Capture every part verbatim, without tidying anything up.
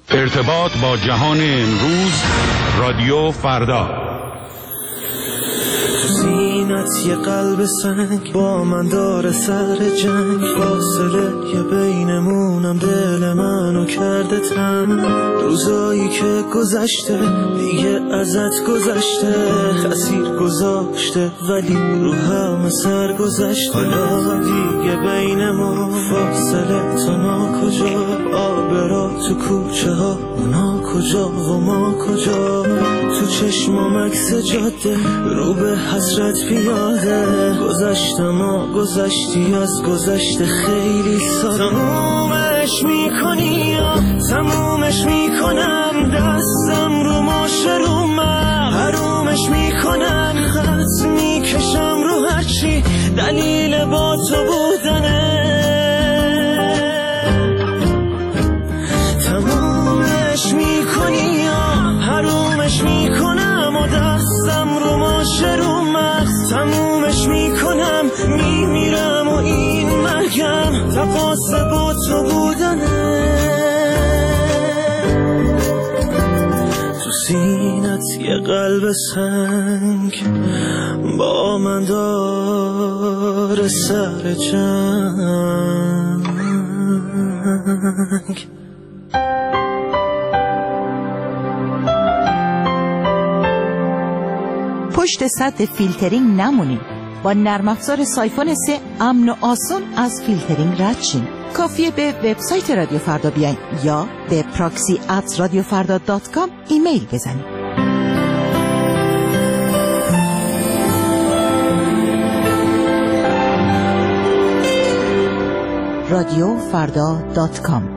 ارتباط با جهان امروز، رادیو فردا. سینت یه قلب سنگ با من داره سر جنگ، فاصله یه بینمونم دل منو کرده تنگ. روزایی که گذشته دیگه ازت گذشته، تأثیر گذاشته ولی رو همه سر گذشته. حالا دیگه بین ما فاصله تا نا کجا، آبرا تو کوچه ها اونا کجا و ما کجا. تو چشمام عکس جاده رو به حسرت پیاده، گذشتم و گذشتی از گذشته خیلی ساده. تمومش میکنی یا تمومش میکنم، دستم رو ماشه رو من حرومش میکنم، خط میکشم رو هرچی دلیل با تو بودنه. تمومش میکنی یا حرومش میکنم و دستم رو ماشه رو من تمومش میکنم، میمیرم و این مرگم تپاس با تو بودنه. تو سینت یه قلب سنگ با من داره سر جنگ. پشت سد فیلترینگ نمونین. با نرم افزار سایفون سه امن و آسون از فیلترینگ رد شین. کافیه به وبسایت رادیو فردا بیاین یا به پراکسی ات رادیو فردا دات کام ایمیل بزنید. رادیو فردا دات کام.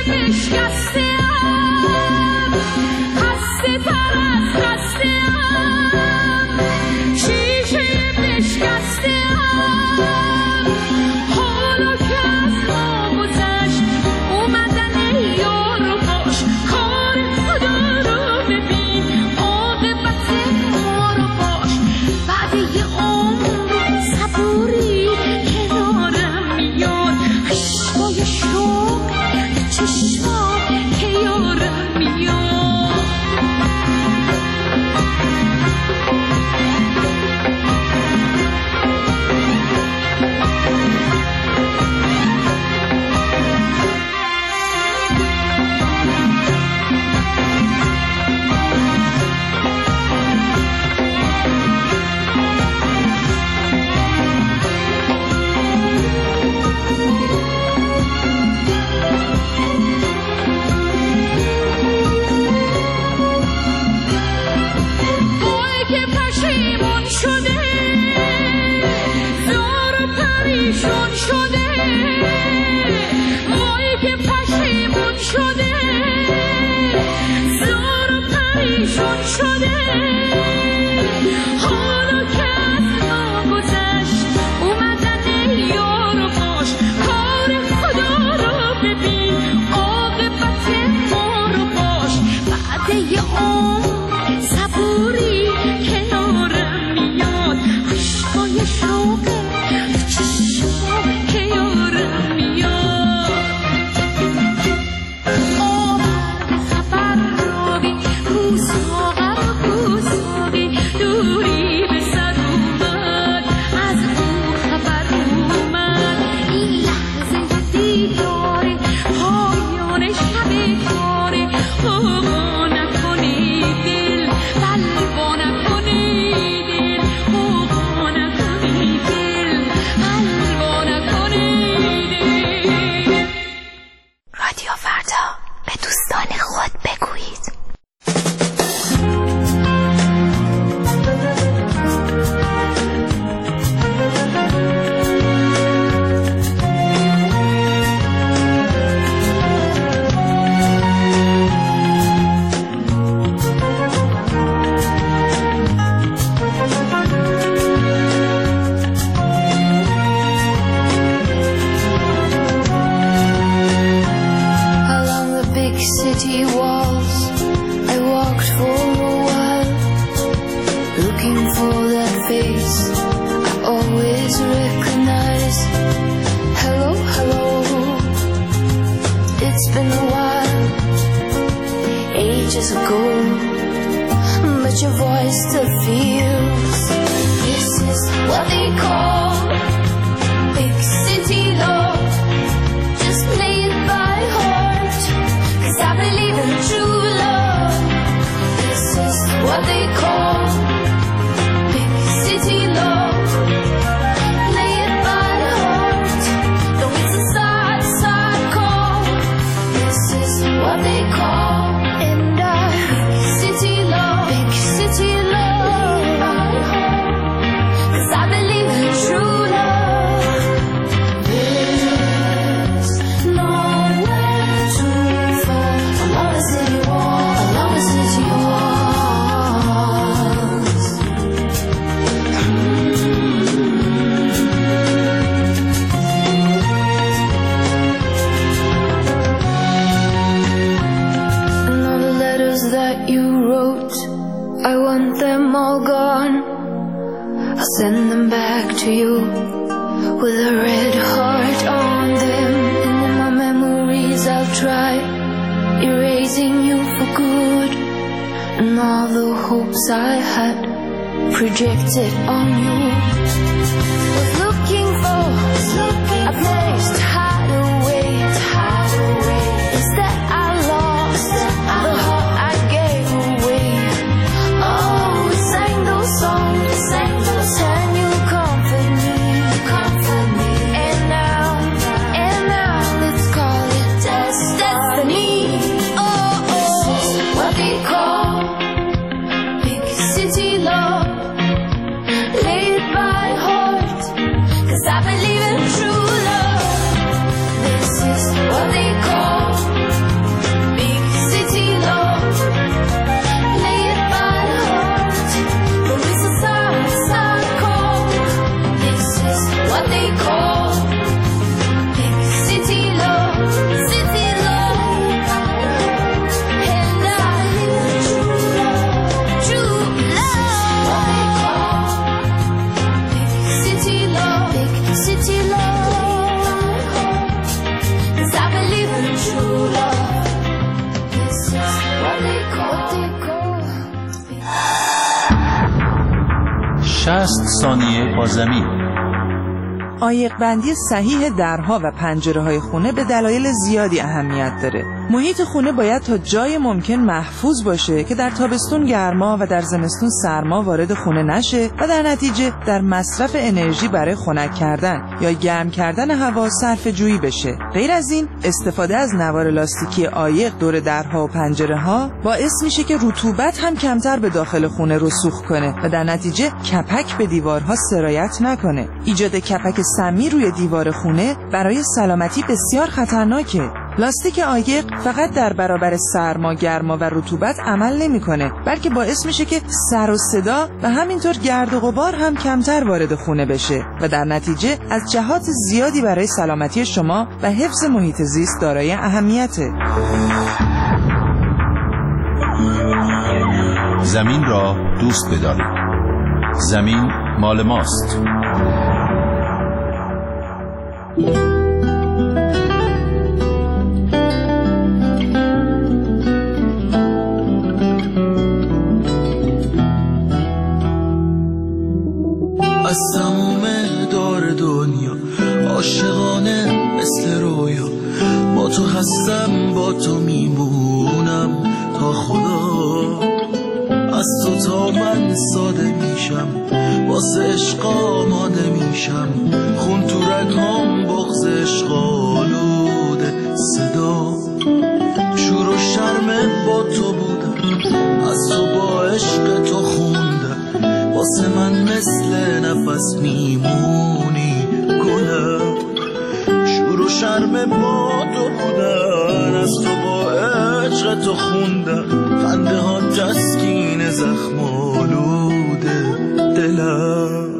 Projected on you. Was looking for, was looking a place to hide away, to hide away. Instead I lost Instead the heart I gave away. Oh, we sang those songs, we sang those and you comfort me, comfort me. And now, and now let's call it destiny. Oh, oh, this is what they call big city love. I believe in true love. شصت ثانیه با زمین. عایق بندی صحیح درها و پنجره های خونه به دلایل زیادی اهمیت داره. محیط خونه باید تا جای ممکن محفوظ باشه که در تابستون گرما و در زمستون سرما وارد خونه نشه و در نتیجه در مصرف انرژی برای خنک کردن یا گرم کردن هوا صرف جویی بشه. غیر از این، استفاده از نوار لاستیکی عایق دور درها و پنجره ها باعث میشه که رطوبت هم کمتر به داخل خونه رسوخ کنه و در نتیجه کپک به دیوارها سرایت نکنه. ایجاد کپک سمی روی دیوار خونه برای سلامتی بسیار خطرناکه. لاستیک عایق فقط در برابر سرما، گرما و رطوبت عمل نمی‌کنه، بلکه باعث میشه که سر و صدا و همینطور گرد و غبار هم کمتر وارد خونه بشه و در نتیجه از جهات زیادی برای سلامتی شما و حفظ محیط زیست دارای اهمیته. زمین را دوست بدارید. زمین مال ماست. از تموم دار دنیا عاشقانه مثل رویا، با تو هستم با تو میمونم تا خدا. از تو تا من ساده میشم، واسه عشق آماده میشم، خون تو رگام بغض عشق آلوده صدا. شور و شرم با تو بودم، از تو با عشق تو خوندم، واسه من مثل نفس میمونی گلم. شور و شرم با تو بودن، از تو با عشق تو خوندم، خنده ها تسکین زخم آلوده دلم.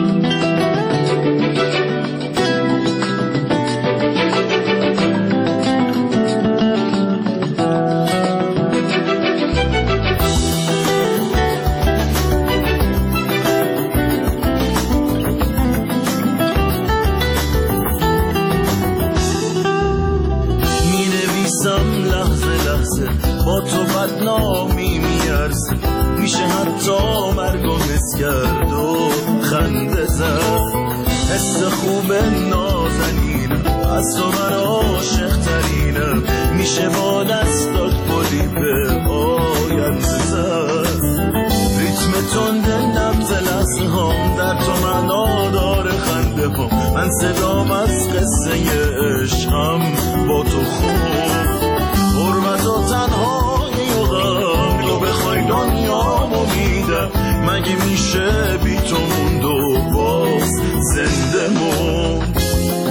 با تو بدنامی میارزه، میشه حتی مرگو حس کرد و خنده زد. حس خوب نازنینم، از تو من عاشق ترینم، میشه با دستات گلی به آینده زد. ریتم تند نبض لحظه هم در تو معنا داره خنده هم، من صدام از قصه عشقم با تو خوب. حرمت و تنهایی و غم، تو بخوای دنیامو میدم، مگه میشه بی تو موند و باز زنده موند.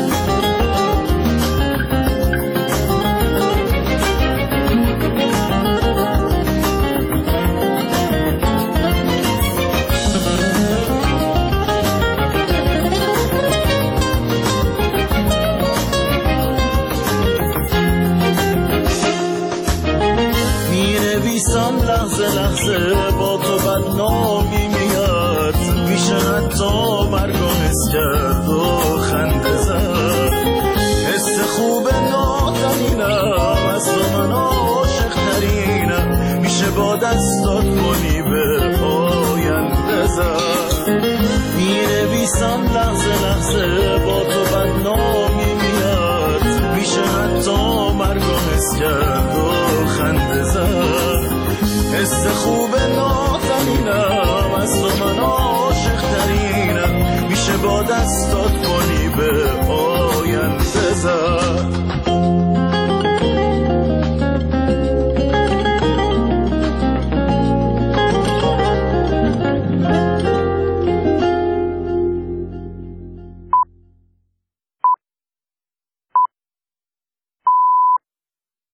لحظه لحظه با تو بدنامی میاد، میشه حتی مرگو حس کرد و خنده زد. حس خوب نازنینم، از تو من عاشق ترینم، میشه با دستات گلی به آینده زد. مینویسم لحظه لحظه با تو بدنامی میاد، میشه حتی مرگو حس کرد و خنده زد. حس خوب